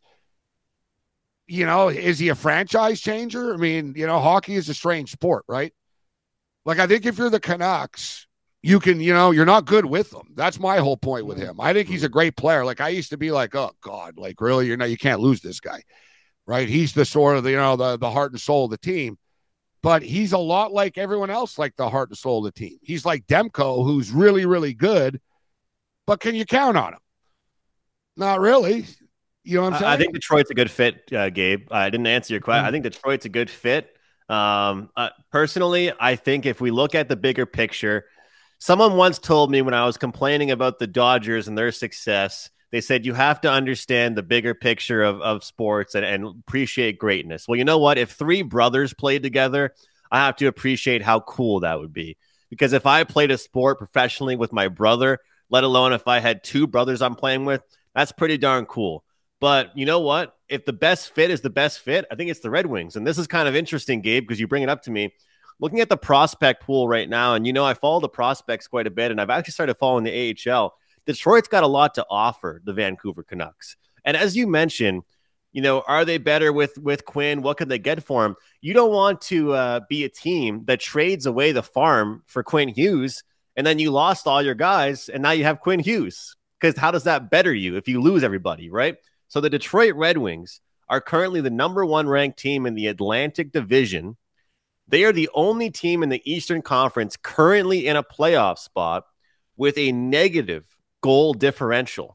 you know, is he a franchise changer? I mean, you know, hockey is a strange sport, right? Like, I think if you're the Canucks, you can, you know, you're not good with them. That's my whole point with him. I think he's a great player. Like, I used to be like, oh, God, like, really? You can't lose this guy, right? He's the sort of, the heart and soul of the team. But he's a lot like everyone else, like the heart and soul of the team. He's like Demko, who's really, really good. But can you count on him? Not really. You know what I'm saying? I think Detroit's a good fit, Gabe. I didn't answer your question. I think Detroit's a good fit. Personally, I think if we look at the bigger picture, someone once told me when I was complaining about the Dodgers and their success, they said you have to understand the bigger picture of sports and appreciate greatness. Well, you know what? If three brothers played together, I have to appreciate how cool that would be. Because if I played a sport professionally with my brother, let alone if I had two brothers I'm playing with, that's pretty darn cool. But you know what? If the best fit is the best fit, I think it's the Red Wings. And this is kind of interesting, Gabe, because you bring it up to me. Looking at the prospect pool right now, and I follow the prospects quite a bit, and I've actually started following the AHL. Detroit's got a lot to offer the Vancouver Canucks. And as you mentioned, are they better with Quinn? What could they get for him? You don't want to be a team that trades away the farm for Quinn Hughes, and then you lost all your guys, and now you have Quinn Hughes. Because how does that better you if you lose everybody, right? So the Detroit Red Wings are currently the number one ranked team in the Atlantic Division. They are the only team in the Eastern Conference currently in a playoff spot with a negative goal differential,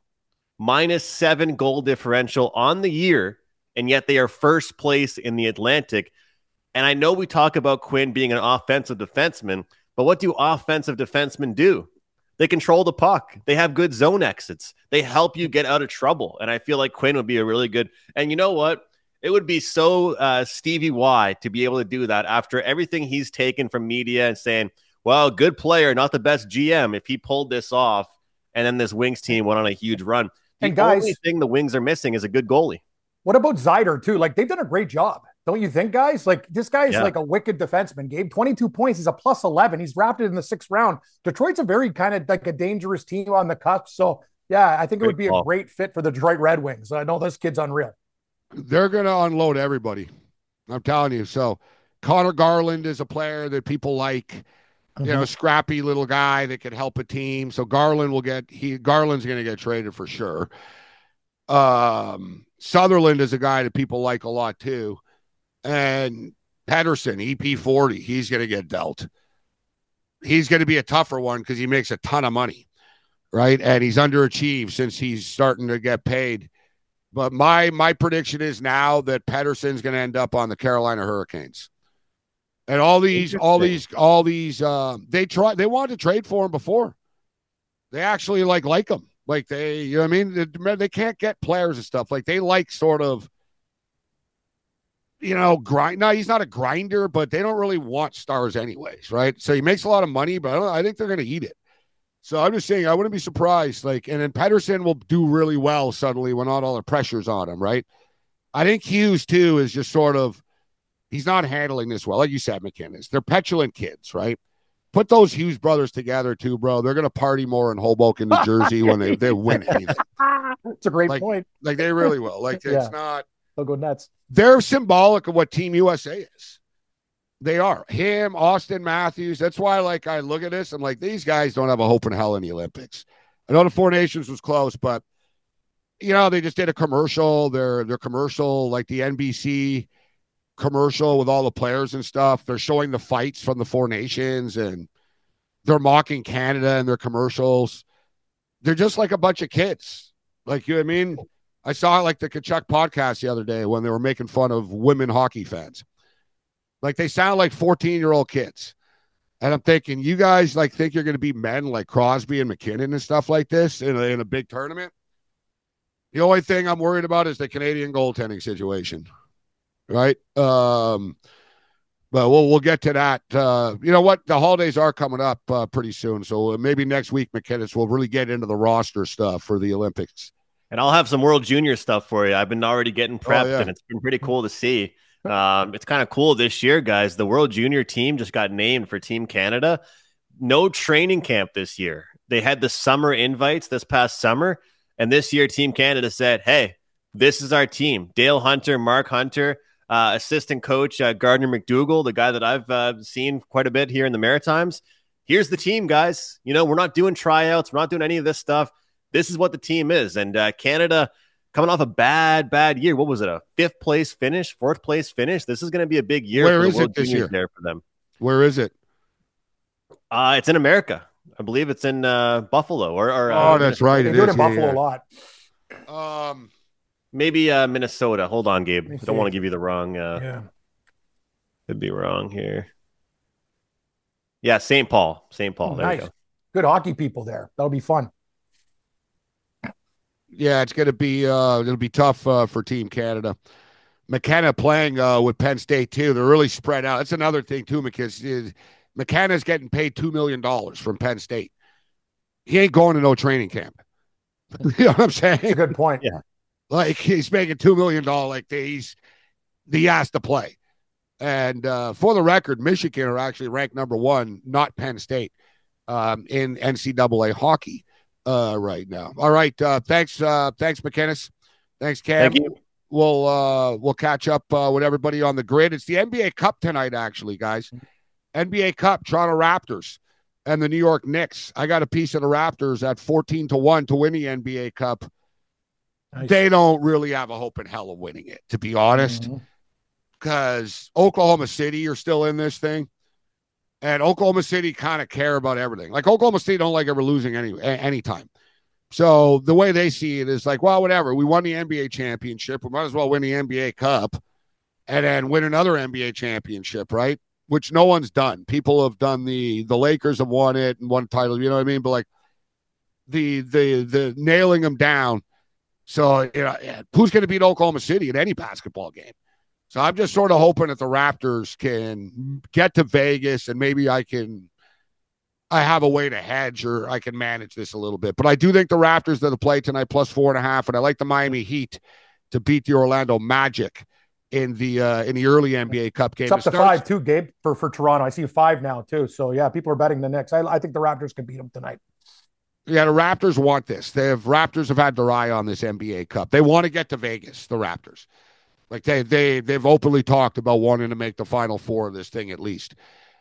-7 goal differential on the year, and yet they are first place in the Atlantic. And I know we talk about Quinn being an offensive defenseman, but what do offensive defensemen do? They control the puck. They have good zone exits. They help you get out of trouble. And I feel like Quinn would be a really good. And you know what? It would be so Stevie Y to be able to do that after everything he's taken from media and saying, well, good player, not the best GM if he pulled this off. And then this Wings team went on a huge run. The only thing the Wings are missing is a good goalie. What about Zyder, too? Like, they've done a great job. Don't you think, guys? Like, this guy is like a wicked defenseman. Gabe, 22 points. He's a +11. He's drafted in the 6th round. Detroit's a very kind of like a dangerous team on the cusp. So, yeah, I think it would be a great fit for the Detroit Red Wings. I know this kid's unreal. They're going to unload everybody. I'm telling you. So, Connor Garland is a player that people like. Scrappy little guy that could help a team. So Garland's going to get traded for sure. Sutherland is a guy that people like a lot too. And Pedersen, EP40, he's going to get dealt. He's going to be a tougher one because he makes a ton of money, right? And he's underachieved since he's starting to get paid. But my prediction is now that Pedersen's going to end up on the Carolina Hurricanes. And all these, they wanted to trade for him before. They actually like him. Like they, you know what I mean? They can't get players and stuff. Like they like sort of, grind. No, he's not a grinder, but they don't really want stars anyways, right? So he makes a lot of money, but I think they're going to eat it. So I'm just saying, I wouldn't be surprised. Like, and then Pettersson will do really well suddenly when not all the pressure's on him, right? I think Hughes too is just sort of, he's not handling this well. Like you said, McKinnon, they're petulant kids, right? Put those Hughes brothers together too, bro. They're going to party more in Hoboken, New Jersey when they win anything. It's a great point. Like they really will. Like it's not. They'll go nuts. They're symbolic of what Team USA is. They are. Him, Austin Matthews. That's why, like, I look at this. I'm like, these guys don't have a hope in hell in the Olympics. I know the Four Nations was close, but they just did a commercial. Their commercial, like the NBC commercial with all the players and stuff. They're showing the fights from the Four Nations, and they're mocking Canada in their commercials. They're just like a bunch of kids. Like, you know what I mean? I saw like the Kachuk podcast the other day when they were making fun of women hockey fans. Like they sound like 14-year-old kids. And I'm thinking, you guys like think you're going to be men like Crosby and McKinnon and stuff like this in a big tournament? The only thing I'm worried about is the Canadian goaltending situation, right? But we'll get to that. You know what? The holidays are coming up pretty soon, so maybe next week, McKinnon, we'll really get into the roster stuff for the Olympics. And I'll have some World Junior stuff for you. I've been already getting prepped, and it's been pretty cool to see. It's kind of cool this year, guys. The World Junior team just got named for Team Canada. No training camp this year. They had the summer invites this past summer, and this year Team Canada said, hey, this is our team. Dale Hunter, Mark Hunter, assistant coach Gardner McDougall, the guy that I've seen quite a bit here in the Maritimes. Here's the team, guys. We're not doing tryouts. We're not doing any of this stuff. This is what the team is. And Canada coming off a bad year. What was it? A 4th place finish? This is going to be a big year. Where for is the World it this Juniors year? There for them. Where is it? It's in America. I believe it's in Buffalo. That's right. They do it in Buffalo a lot. Maybe Minnesota. Hold on, Gabe. I don't want to give you the wrong. Could be wrong here. Yeah, St. Paul. St. Paul. There nice. you go. Good hockey people there. That'll be fun. Yeah, it's going to be it'll be tough for Team Canada. McKenna playing with Penn State too. They're really spread out. That's another thing too, because McKenna's getting paid $2 million from Penn State. He ain't going to no training camp. You know what I'm saying? That's a good point. Yeah. Like he's making $2 million. Like he has to play. And for the record, Michigan are actually ranked number 1, not Penn State, in NCAA hockey right now. All right. Thanks, McKinnis. Thanks, Cam. Thank you. We'll catch up with everybody on the grid. It's the NBA Cup tonight, actually, guys. NBA Cup, Toronto Raptors and the New York Knicks. I got a piece of the Raptors at 14-1 to win the NBA Cup. Nice. They don't really have a hope in hell of winning it, to be honest, because Oklahoma City are still in this thing. And Oklahoma City kind of care about everything. Like Oklahoma City don't like ever losing any time. So the way they see it is like, well, whatever. We won the NBA championship. We might as well win the NBA Cup and then win another NBA championship, right? Which no one's done. People have done the Lakers have won it and won title. You know what I mean? But like the nailing them down. So who's going to beat Oklahoma City in any basketball game? So I'm just sort of hoping that the Raptors can get to Vegas and maybe I have a way to hedge or I can manage this a little bit. But I do think the Raptors that play tonight plus 4.5, and I like the Miami Heat to beat the Orlando Magic in the early NBA Cup game. It's up to 5 too, Gabe, for Toronto. I see 5 now too. So yeah, people are betting the Knicks. I think the Raptors can beat them tonight. Yeah, the Raptors want this. Raptors have had their eye on this NBA Cup. They want to get to Vegas, the Raptors. Like they've openly talked about wanting to make the Final Four of this thing at least.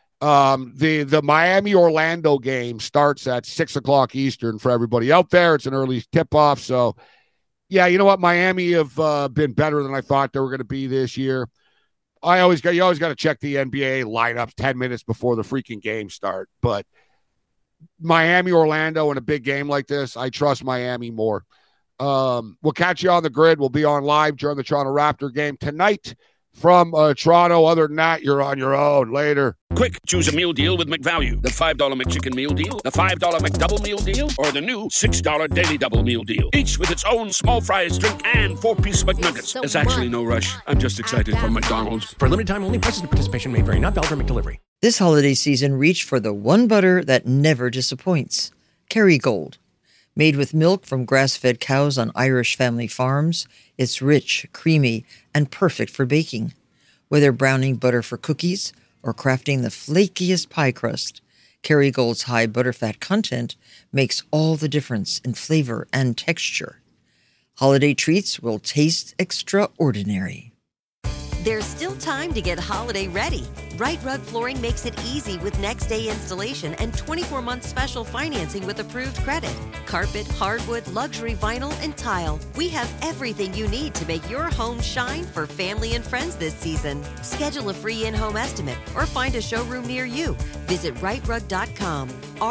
The Miami Orlando game starts at 6:00 Eastern for everybody out there. It's an early tip off. So yeah, you know what? Miami have been better than I thought they were going to be this year. You always got to check the NBA lineups 10 minutes before the freaking game start. But Miami Orlando in a big game like this, I trust Miami more. We'll catch you on the grid. We'll be on live during the Toronto Raptor game tonight. from Toronto. Other than that, you're on your own. Later. Quick, choose a meal deal with McValue. The $5 McChicken Meal Deal, the $5 McDouble Meal Deal, or the new $6 Daily Double Meal Deal. Each with its own small fries, drink, and 4-piece McNuggets. There's actually no rush. I'm just excited for McDonald's. For limited time only, prices and participation may vary. Not valid for McDelivery. This holiday season, reach for the one butter that never disappoints. Kerrygold. Made with milk from grass-fed cows on Irish family farms, it's rich, creamy, and perfect for baking. Whether browning butter for cookies or crafting the flakiest pie crust, Kerrygold's high butterfat content makes all the difference in flavor and texture. Holiday treats will taste extraordinary. There's still time to get holiday ready. Right Rug Flooring makes it easy with next day installation and 24-month special financing with approved credit. Carpet, hardwood, luxury vinyl, and tile. We have everything you need to make your home shine for family and friends this season. Schedule a free in-home estimate or find a showroom near you. Visit rightrug.com,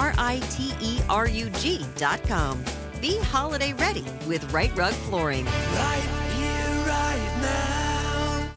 RITERUG.com. Be holiday ready with Right Rug Flooring. Right here, right now.